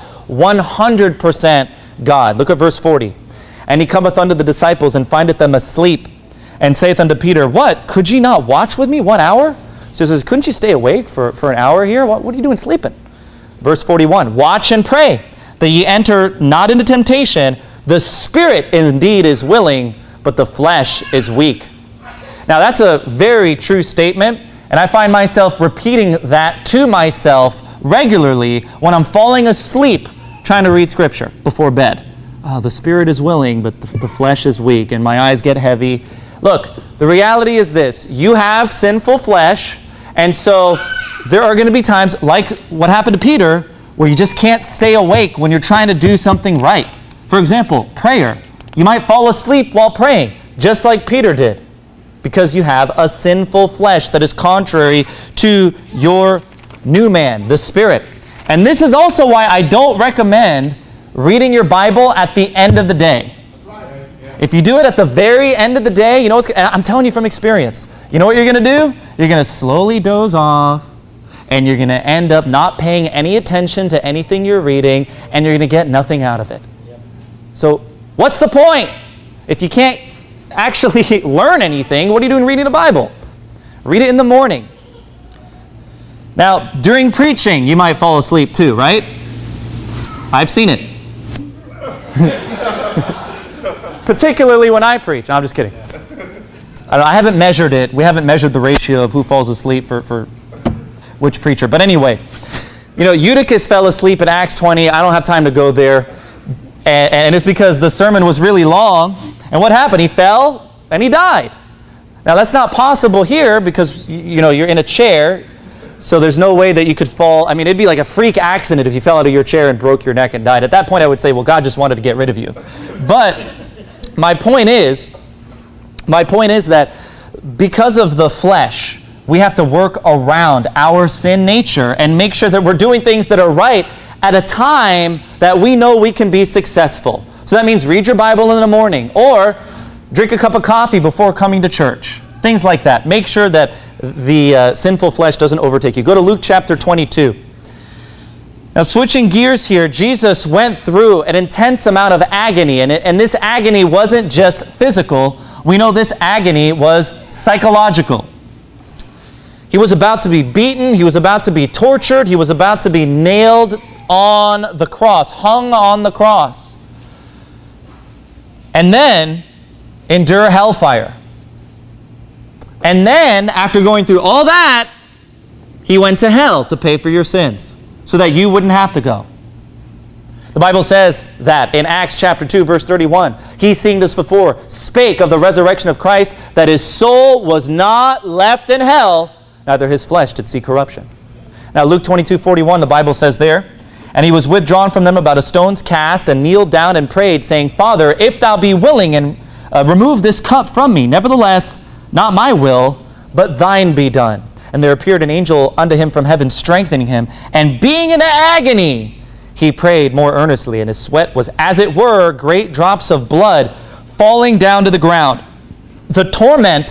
100% God. Look at verse 40. And he cometh unto the disciples, and findeth them asleep, and saith unto Peter, What? Could ye not watch with me 1 hour? So he says, couldn't you stay awake for an hour here? What are you doing sleeping? Verse 41. Watch and pray, that ye enter not into temptation. The spirit indeed is willing, but the flesh is weak. Now that's a very true statement, and I find myself repeating that to myself regularly when I'm falling asleep trying to read Scripture before bed. The spirit is willing, but the flesh is weak, and my eyes get heavy. Look, the reality is this. You have sinful flesh, and so there are going to be times, like what happened to Peter, where you just can't stay awake when you're trying to do something right. For example, prayer. You might fall asleep while praying, just like Peter did, because you have a sinful flesh that is contrary to your new man, the Spirit. And this is also why I don't recommend reading your Bible at the end of the day. If you do it at the very end of the day, you know what's, I'm telling you from experience, you know what you're going to do? You're going to slowly doze off, and you're going to end up not paying any attention to anything you're reading, and you're going to get nothing out of it. So what's the point? If you can't actually learn anything, what are you doing reading the Bible? Read it in the morning. Now, during preaching, you might fall asleep too, right? I've seen it. Particularly when I preach. No, I'm just kidding. I haven't measured it. We haven't measured the ratio of who falls asleep for which preacher. But anyway, you know, Eutychus fell asleep in Acts 20. I don't have time to go there. And it's because the sermon was really long. And what happened? He fell and he died. Now that's not possible here because, you know, you're in a chair. So there's no way that you could fall. I mean, it'd be like a freak accident if you fell out of your chair and broke your neck and died. At that point, I would say, well, God just wanted to get rid of you. But my point is that because of the flesh, we have to work around our sin nature and make sure that we're doing things that are right at a time that we know we can be successful. So that means read your Bible in the morning or drink a cup of coffee before coming to church. Things like that. Make sure that the sinful flesh doesn't overtake you. Go to Luke chapter 22. Now, switching gears here, Jesus went through an intense amount of agony, and this agony wasn't just physical. We know this agony was psychological. He was about to be beaten. He was about to be tortured. He was about to be nailed on the cross, hung on the cross. And then endure hellfire. And then, after going through all that, he went to hell to pay for your sins so that you wouldn't have to go. The Bible says that in Acts chapter 2, verse 31, he, seeing this before, spake of the resurrection of Christ, that his soul was not left in hell, neither his flesh did see corruption. Now, Luke 22:41, the Bible says there, and he was withdrawn from them about a stone's cast, and kneeled down and prayed, saying, Father, if thou be willing, and remove this cup from me, nevertheless, not my will, but thine be done. And there appeared an angel unto him from heaven, strengthening him. And being in agony, he prayed more earnestly, and his sweat was as it were great drops of blood falling down to the ground. The torment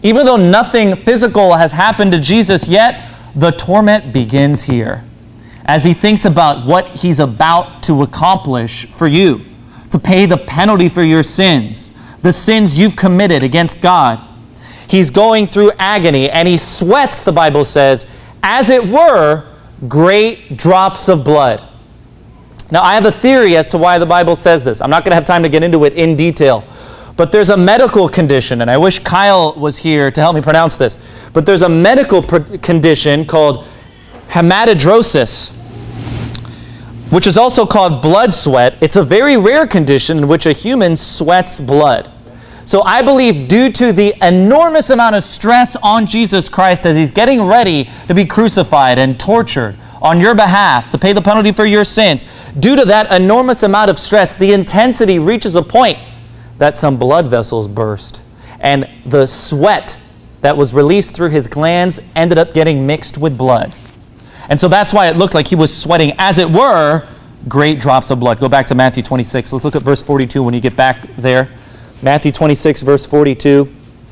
Even though nothing physical has happened to Jesus yet, the torment begins here as he thinks about what he's about to accomplish for you, to pay the penalty for your sins, the sins you've committed against God. He's going through agony, and he sweats, the Bible says, as it were, great drops of blood. Now, I have a theory as to why the Bible says this. I'm not going to have time to get into it in detail. But there's a medical condition, and I wish Kyle was here to help me pronounce this. But there's a medical condition called hematidrosis, which is also called blood sweat. It's a very rare condition in which a human sweats blood. So I believe due to the enormous amount of stress on Jesus Christ as he's getting ready to be crucified and tortured on your behalf to pay the penalty for your sins, due to that enormous amount of stress, the intensity reaches a point that some blood vessels burst. And the sweat that was released through his glands ended up getting mixed with blood. And so that's why it looked like he was sweating, as it were, great drops of blood. Go back to Matthew 26. Let's look at verse 42 when you get back there. Matthew 26, verse 42.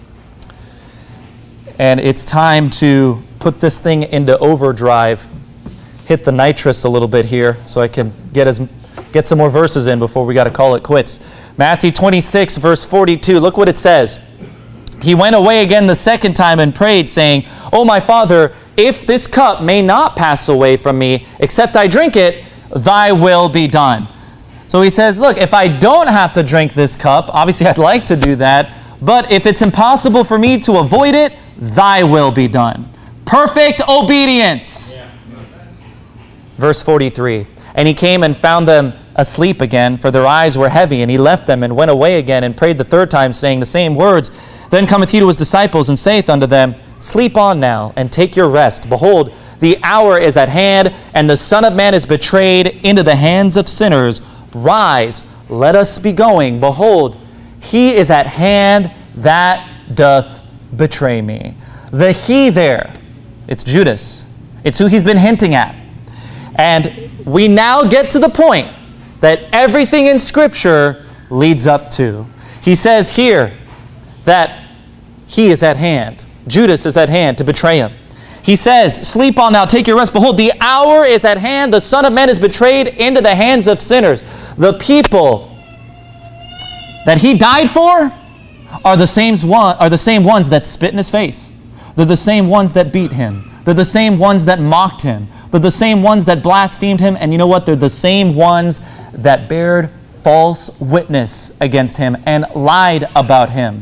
And it's time to put this thing into overdrive. Hit the nitrous a little bit here so I can get some more verses in before we got to call it quits. Matthew 26, verse 42. Look what it says. He went away again the second time and prayed, saying, "O my Father, if this cup may not pass away from me, except I drink it, thy will be done." So he says, look, if I don't have to drink this cup, obviously I'd like to do that, but if it's impossible for me to avoid it, thy will be done. Perfect obedience. Yeah. Verse 43, and he came and found them asleep again, for their eyes were heavy, and he left them and went away again and prayed the third time, saying the same words. Then cometh he to his disciples and saith unto them, Sleep on now, and take your rest. Behold, the hour is at hand, and the Son of Man is betrayed into the hands of sinners. Rise, let us be going. Behold, he is at hand that doth betray me. The he there, it's Judas. It's who he's been hinting at. And we now get to the point that everything in Scripture leads up to. He says here that he is at hand. Judas is at hand to betray him. He says, sleep on now, take your rest. Behold, the hour is at hand. The Son of Man is betrayed into the hands of sinners. The people that he died for are the same ones that spit in his face. They're the same ones that beat him. They're the same ones that mocked him. They're the same ones that blasphemed him. And you know what? They're the same ones that bared false witness against him and lied about him.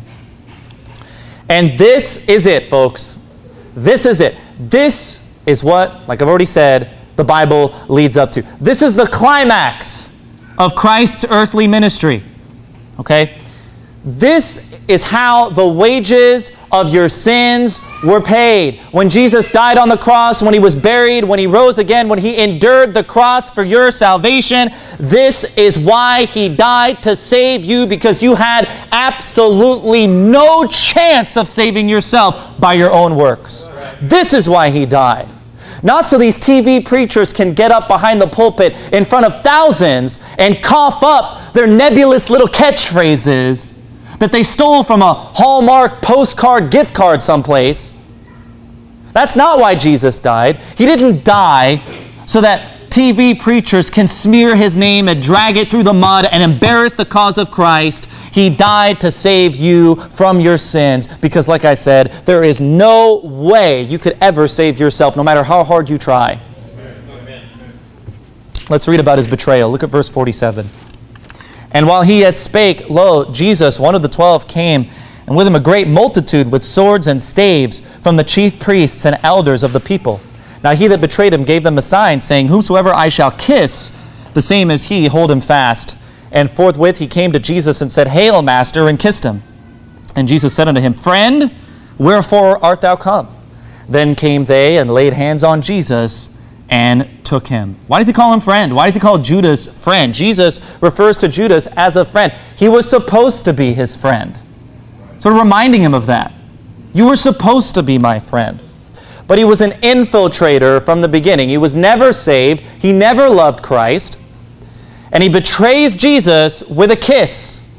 And this is it, folks. This is it. This is what, like I've already said, the Bible leads up to. This is the climax of Christ's earthly ministry. Okay? This is how the wages of your sins were paid. When Jesus died on the cross, when he was buried, when he rose again, when he endured the cross for your salvation, this is why he died, to save you, because you had absolutely no chance of saving yourself by your own works. This is why he died. Not so these TV preachers can get up behind the pulpit in front of thousands and cough up their nebulous little catchphrases that they stole from a Hallmark postcard gift card someplace. That's not why Jesus died. He didn't die so that TV preachers can smear his name and drag it through the mud and embarrass the cause of Christ. He died to save you from your sins, because like I said, there is no way you could ever save yourself, no matter how hard you try. Amen. Let's read about his betrayal. Look at verse 47. And while he yet spake, lo, Jesus, one of the 12, came, and with him a great multitude with swords and staves from the chief priests and elders of the people. Now he that betrayed him gave them a sign, saying, Whomsoever I shall kiss, the same is he, hold him fast. And forthwith he came to Jesus and said, Hail, Master, and kissed him. And Jesus said unto him, Friend, wherefore art thou come? Then came they and laid hands on Jesus and took him. Why does he call him friend? Why does he call Judas friend? Jesus refers to Judas as a friend. He was supposed to be his friend. Sort of reminding him of that. You were supposed to be my friend. But he was an infiltrator from the beginning. He was never saved. He never loved Christ. And he betrays Jesus with a kiss.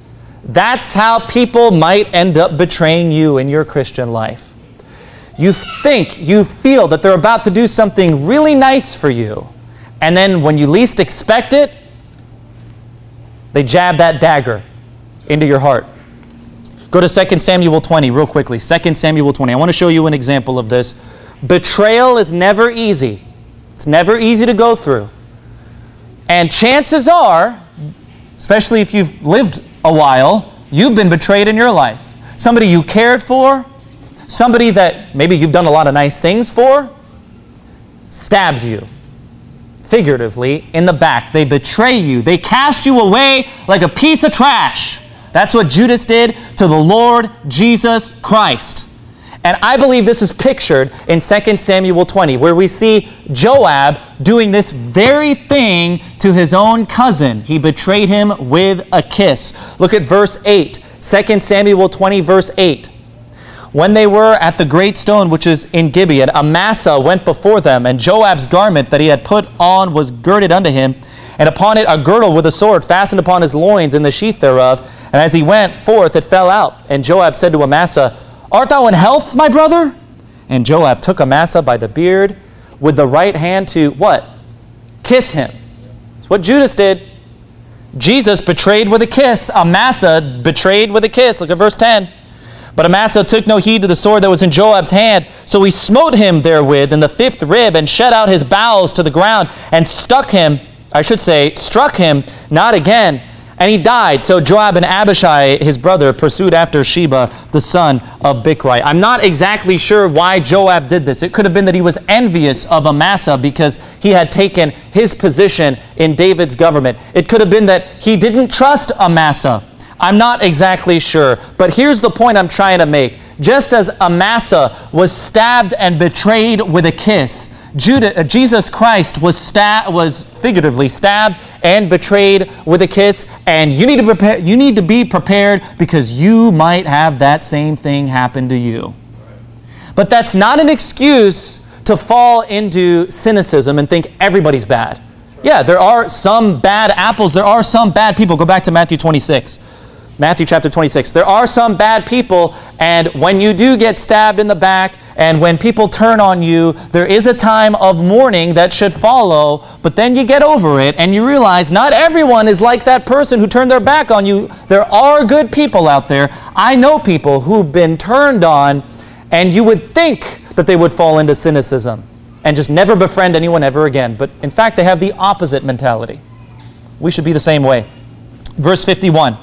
That's how people might end up betraying you in your Christian life. You feel that they're about to do something really nice for you. And then when you least expect it, they jab that dagger into your heart. Go to 2 Samuel 20 real quickly. 2 Samuel 20. I want to show you an example of this. Betrayal is never easy. It's never easy to go through. And chances are, especially if you've lived a while, you've been betrayed in your life. Somebody you cared for, somebody that maybe you've done a lot of nice things for, stabbed you, figuratively, in the back. They betray you. They cast you away like a piece of trash. That's what Judas did to the Lord Jesus Christ. And I believe this is pictured in 2 Samuel 20, where we see Joab doing this very thing to his own cousin. He betrayed him with a kiss. Look at verse 8. 2 Samuel 20, verse 8. When they were at the great stone which is in Gibeon, Amasa went before them, and Joab's garment that he had put on was girded unto him, and upon it a girdle with a sword fastened upon his loins in the sheath thereof. And as he went forth, it fell out. And Joab said to Amasa, Art thou in health, my brother? And Joab took Amasa by the beard with the right hand to, what? Kiss him. That's what Judas did. Jesus betrayed with a kiss. Amasa betrayed with a kiss. Look at verse 10. But Amasa took no heed to the sword that was in Joab's hand. So he smote him therewith in the fifth rib, and shed out his bowels to the ground, and struck him, not again. And he died. So Joab and Abishai, his brother, pursued after Sheba, the son of Bichri. I'm not exactly sure why Joab did this. It could have been that he was envious of Amasa because he had taken his position in David's government. It could have been that he didn't trust Amasa. I'm not exactly sure. But here's the point I'm trying to make. Just as Amasa was stabbed and betrayed with a kiss, Jesus Christ was figuratively stabbed and betrayed with a kiss, and you need to be prepared because you might have that same thing happen to you. But that's not an excuse to fall into cynicism and think everybody's bad. Yeah, there are some bad apples. There are some bad people. Go back to Matthew 26. Matthew chapter 26. There are some bad people, and when you do get stabbed in the back, and when people turn on you, there is a time of mourning that should follow, but then you get over it, and you realize not everyone is like that person who turned their back on you. There are good people out there. I know people who've been turned on, and you would think that they would fall into cynicism and just never befriend anyone ever again. But in fact, they have the opposite mentality. We should be the same way. Verse 51.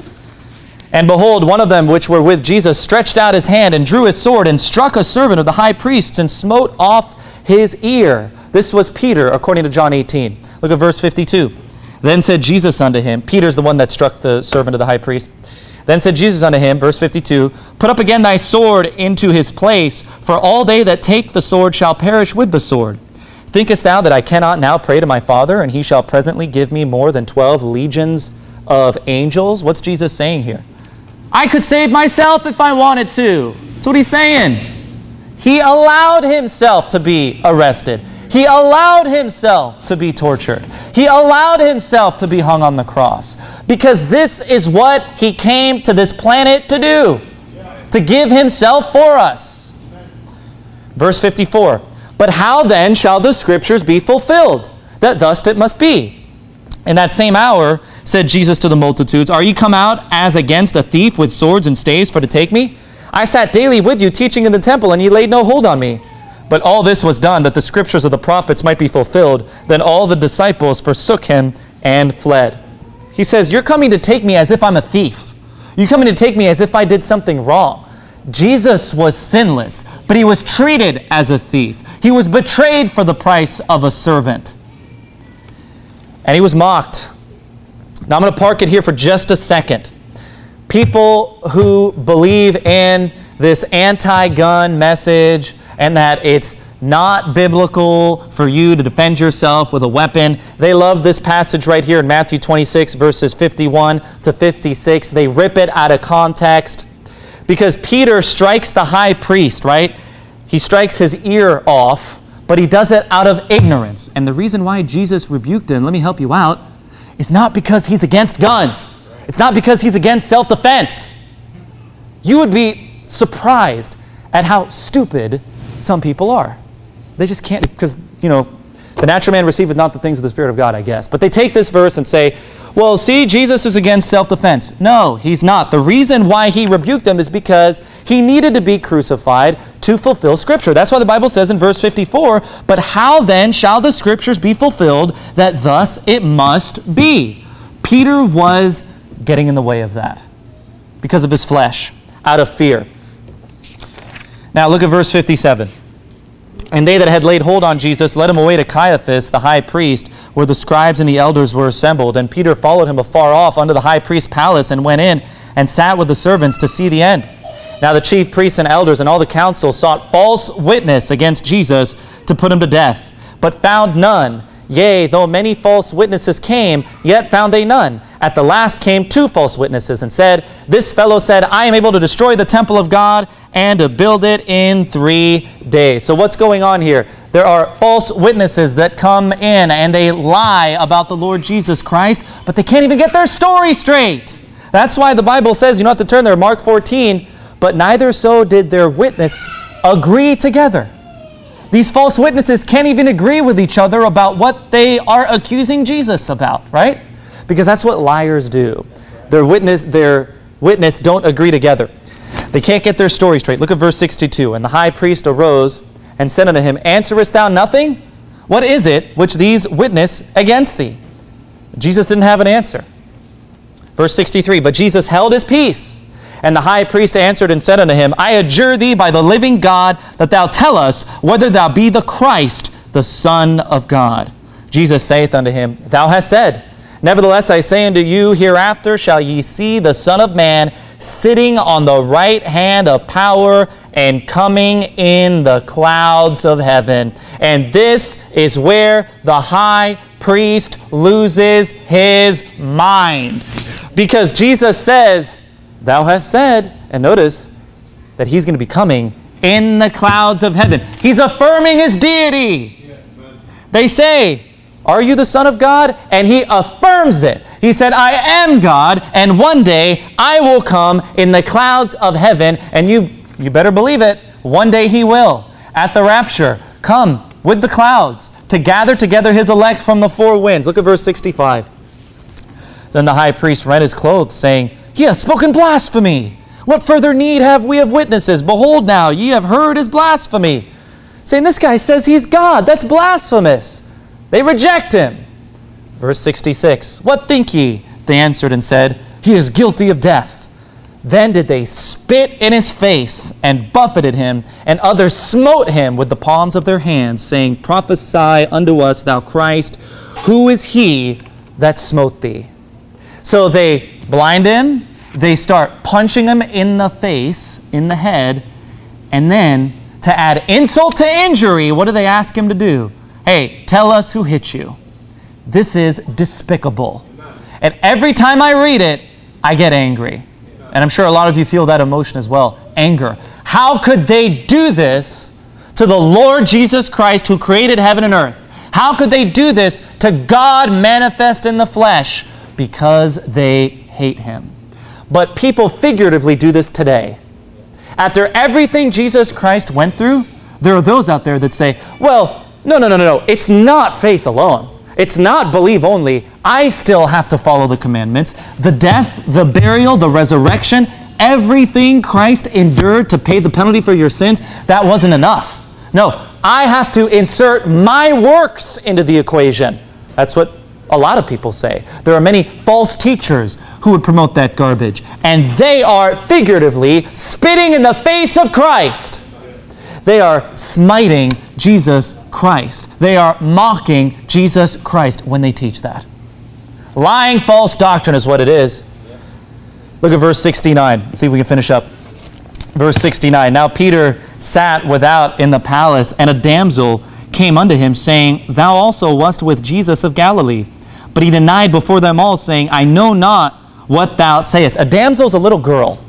And behold, one of them which were with Jesus stretched out his hand and drew his sword and struck a servant of the high priest and smote off his ear. This was Peter, according to John 18. Look at verse 52. Then said Jesus unto him, Peter's the one that struck the servant of the high priest. Then said Jesus unto him, verse 52, Put up again thy sword into his place, for all they that take the sword shall perish with the sword. Thinkest thou that I cannot now pray to my Father, and he shall presently give me more than 12 legions of angels? What's Jesus saying here? I could save myself if I wanted to. That's what he's saying. He allowed himself to be arrested. He allowed himself to be tortured. He allowed himself to be hung on the cross. Because this is what he came to this planet to do. To give himself for us. Verse 54. But how then shall the scriptures be fulfilled? That thus it must be. In that same hour said Jesus to the multitudes, Are ye come out as against a thief with swords and staves for to take me? I sat daily with you teaching in the temple, and ye laid no hold on me. But all this was done, that the scriptures of the prophets might be fulfilled. Then all the disciples forsook him and fled. He says, You're coming to take me as if I'm a thief. You're coming to take me as if I did something wrong. Jesus was sinless, but he was treated as a thief. He was betrayed for the price of a servant. And he was mocked. Now I'm going to park it here for just a second. People who believe in this anti-gun message and that it's not biblical for you to defend yourself with a weapon, they love this passage right here in Matthew 26, verses 51 to 56. They rip it out of context because Peter strikes the high priest, right? He strikes his ear off. But he does it out of ignorance. And the reason why Jesus rebuked him, let me help you out, is not because he's against guns. It's not because he's against self-defense. You would be surprised at how stupid some people are. They just can't, because, the natural man receiveth not the things of the Spirit of God, I guess. But they take this verse and say, well, see, Jesus is against self-defense. No, he's not. The reason why he rebuked them is because he needed to be crucified to fulfill Scripture. That's why the Bible says in verse 54, but how then shall the Scriptures be fulfilled, that thus it must be? Peter was getting in the way of that because of his flesh, out of fear. Now look at verse 57. And they that had laid hold on Jesus led him away to Caiaphas, the high priest, where the scribes and the elders were assembled. And Peter followed him afar off unto the high priest's palace, and went in and sat with the servants to see the end. Now the chief priests and elders and all the council sought false witness against Jesus to put him to death, but found none. Yea, though many false witnesses came, yet found they none. At the last came 2 false witnesses, and said, this fellow said, I am able to destroy the temple of God and to build it in 3 days. So what's going on here? There are false witnesses that come in and they lie about the Lord Jesus Christ, but they can't even get their story straight. That's why the Bible says, you don't have to turn there, Mark 14, but neither so did their witness agree together. These false witnesses can't even agree with each other about what they are accusing Jesus about, right? Because that's what liars do. Their witness don't agree together. They can't get their story straight. Look at verse 62. And the high priest arose and said unto him, answerest thou nothing? What is it which these witness against thee? Jesus didn't have an answer. Verse 63, but Jesus held his peace. And the high priest answered and said unto him, I adjure thee by the living God that thou tell us whether thou be the Christ, the Son of God. Jesus saith unto him, thou hast said. Nevertheless, I say unto you, hereafter shall ye see the Son of Man sitting on the right hand of power and coming in the clouds of heaven. And this is where the high priest loses his mind. Because Jesus says, thou hast said, and notice that he's going to be coming in the clouds of heaven. He's affirming his deity. They say, are you the Son of God? And he affirms it. He said, I am God, and one day I will come in the clouds of heaven, and you better believe it, one day he will, at the rapture, come with the clouds to gather together his elect from the 4 winds. Look at verse 65. Then the high priest rent his clothes, saying, he hath spoken blasphemy. What further need have we of witnesses? Behold now, ye have heard his blasphemy. Saying, this guy says he's God. That's blasphemous. They reject him. Verse 66, what think ye? They answered and said, he is guilty of death. Then did they spit in his face and buffeted him, and others smote him with the palms of their hands, saying, prophesy unto us, thou Christ, who is he that smote thee? So they blind him, they start punching him in the face, in the head, and then to add insult to injury, what do they ask him to do? Hey, tell us who hit you. This is despicable. And every time I read it, I get angry. And I'm sure a lot of you feel that emotion as well, anger. How could they do this to the Lord Jesus Christ who created heaven and earth? How could they do this to God manifest in the flesh? Because they hate him. But people figuratively do this today. After everything Jesus Christ went through, there are those out there that say, well, no. It's not faith alone. It's not believe only. I still have to follow the commandments. The death, the burial, the resurrection, everything Christ endured to pay the penalty for your sins, that wasn't enough. No, I have to insert my works into the equation. That's what a lot of people say. There are many false teachers who would promote that garbage. And they are figuratively spitting in the face of Christ. They are smiting Jesus Christ. They are mocking Jesus Christ when they teach that. Lying false doctrine is what it is. Look at verse 69. Let's see if we can finish up. Verse 69. Now Peter sat without in the palace, and a damsel came unto him, saying, thou also wast with Jesus of Galilee. But he denied before them all, saying, I know not what thou sayest. A damsel's a little girl.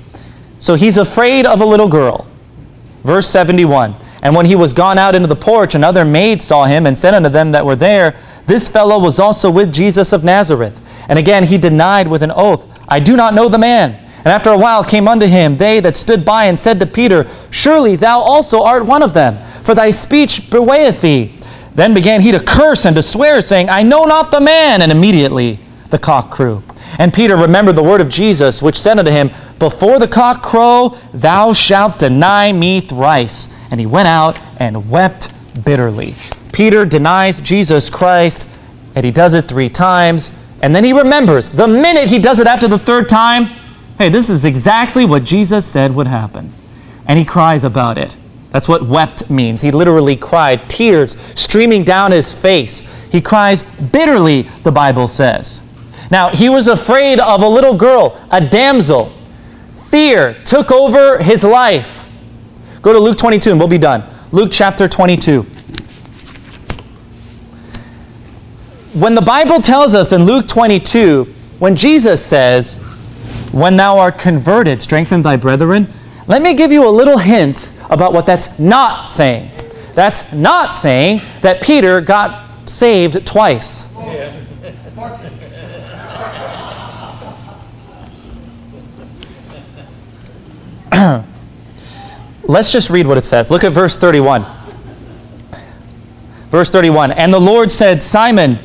So he's afraid of a little girl. Verse 71, and when he was gone out into the porch, another maid saw him, and said unto them that were there, this fellow was also with Jesus of Nazareth. And again he denied with an oath, I do not know the man. And after a while came unto him they that stood by and said to Peter, Surely thou also art one of them, for thy speech bewrayeth thee. Then began he to curse and to swear, saying, I know not the man. And immediately the cock crew. And Peter remembered the word of Jesus, which said unto him, Before the cock crow, thou shalt deny me thrice. And he went out and wept bitterly. Peter denies Jesus Christ, and he does it 3 times. And then he remembers, the minute he does it after the 3rd time, hey, this is exactly what Jesus said would happen. And he cries about it. That's what wept means. He literally cried, tears streaming down his face. He cries bitterly, the Bible says. Now, he was afraid of a little girl, a damsel. Fear took over his life. Go to Luke 22 and we'll be done. Luke chapter 22. When the Bible tells us in Luke 22, when Jesus says, when thou art converted, strengthen thy brethren, let me give you a little hint about what that's not saying. That's not saying that Peter got saved twice. Let's just read what it says. Look at verse 31. Verse 31. And the Lord said, Simon.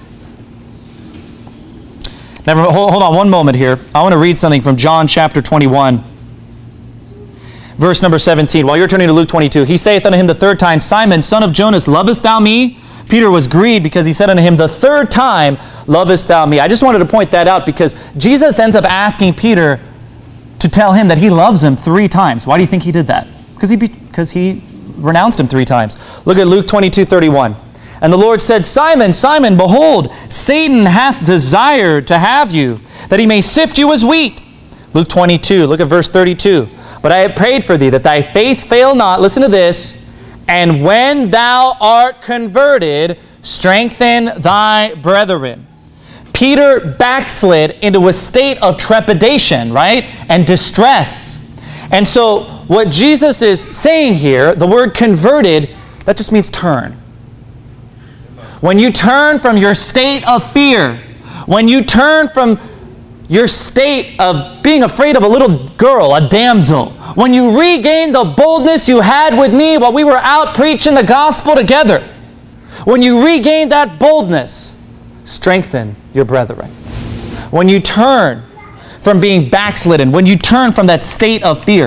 Now, hold on one moment here. I want to read something from John chapter 21. Verse number 17. While you're turning to Luke 22. He saith unto him the 3rd time, Simon, son of Jonas, lovest thou me? Peter was grieved because he said unto him the 3rd time, lovest thou me? I just wanted to point that out because Jesus ends up asking Peter to tell him that he loves him 3 times. Why do you think he did that? Because he renounced him 3 times. Look at Luke 22:31. And the Lord said, Simon, Simon, behold, Satan hath desired to have you, that he may sift you as wheat. Luke 22, look at verse 32. But I have prayed for thee, that thy faith fail not. Listen to this. And when thou art converted, strengthen thy brethren. Peter backslid into a state of trepidation, right? And distress. And so what Jesus is saying here, the word converted, that just means turn. When you turn from your state of fear, when you turn from your state of being afraid of a little girl, a damsel, when you regain the boldness you had with me while we were out preaching the gospel together, when you regain that boldness, strengthen your brethren. When you turn from being backslidden, when you turn from that state of fear.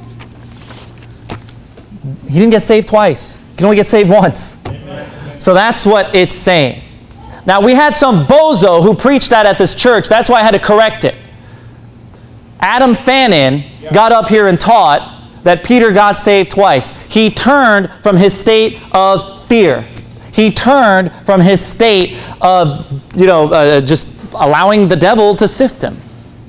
He didn't get saved twice. He can only get saved once. Amen. So that's what it's saying. Now, we had some bozo who preached that at this church. That's why I had to correct it. Adam Fannin got up here and taught that Peter got saved twice. He turned from his state of fear. He turned from his state of, just allowing the devil to sift him.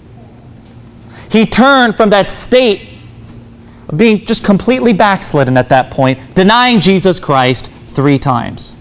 He turned from that state of being just completely backslidden at that point, denying Jesus Christ 3 times.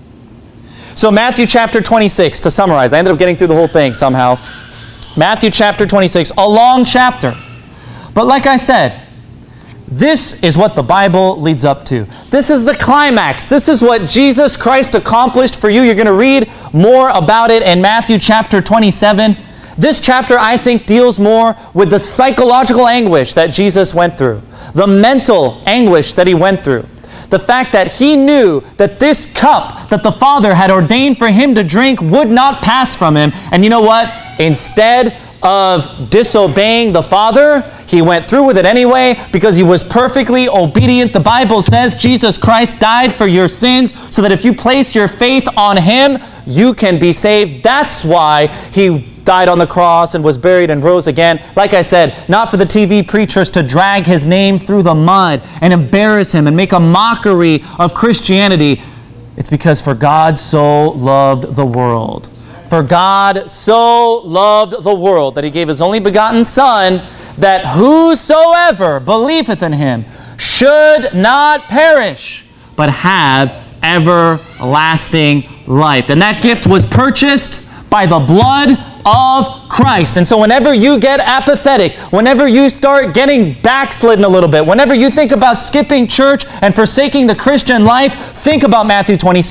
So Matthew chapter 26, to summarize, I ended up getting through the whole thing somehow. Matthew chapter 26, a long chapter. But like I said, this is what the Bible leads up to. This is the climax. This is what Jesus Christ accomplished for you. You're going to read more about it in Matthew chapter 27. This chapter, I think, deals more with the psychological anguish that Jesus went through, the mental anguish that he went through. The fact that he knew that this cup that the Father had ordained for him to drink would not pass from him. And you know what? Instead of disobeying the Father, he went through with it anyway because he was perfectly obedient. The Bible says Jesus Christ died for your sins so that if you place your faith on him, you can be saved. That's why he died on the cross and was buried and rose again. Like I said, not for the TV preachers to drag his name through the mud and embarrass him and make a mockery of Christianity. It's because for God so loved the world. For God so loved the world that he gave his only begotten Son, that whosoever believeth in him should not perish, but have everlasting life. And that gift was purchased by the blood of Christ. And so whenever you get apathetic, whenever you start getting backslidden a little bit, whenever you think about skipping church and forsaking the Christian life, think about Matthew 26,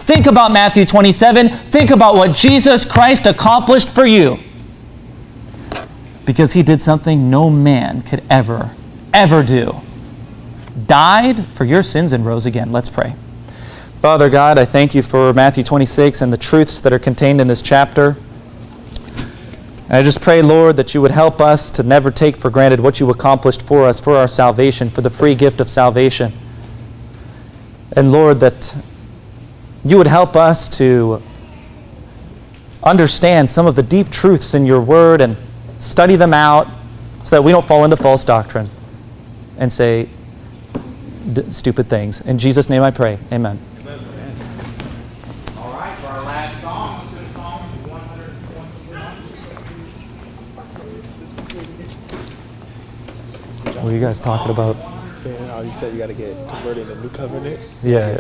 Think about Matthew 27. Think about what Jesus Christ accomplished for you. Because he did something no man could ever do. Died for your sins and rose again. Let's pray. Father God, I thank you for Matthew 26 and the truths that are contained in this chapter. And I just pray, Lord, that you would help us to never take for granted what you accomplished for us, for our salvation, for the free gift of salvation. And Lord, that you would help us to understand some of the deep truths in your word and study them out so that we don't fall into false doctrine and say stupid things. In Jesus' name I pray. Amen. All right, for our last song, let's do Psalm 121. What are you guys talking about? You said you got to get converted in the new covenant. Yeah.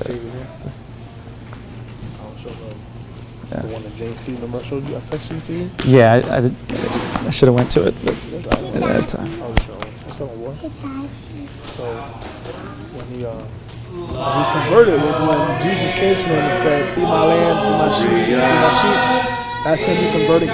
The one that James Stephen Remember showed you, I texted it to you. Yeah, I should have went to it, but I didn't have time. So when he's converted was when Jesus came to him and said, "Feed my lambs, feed my sheep, feed my sheep." That's him converting.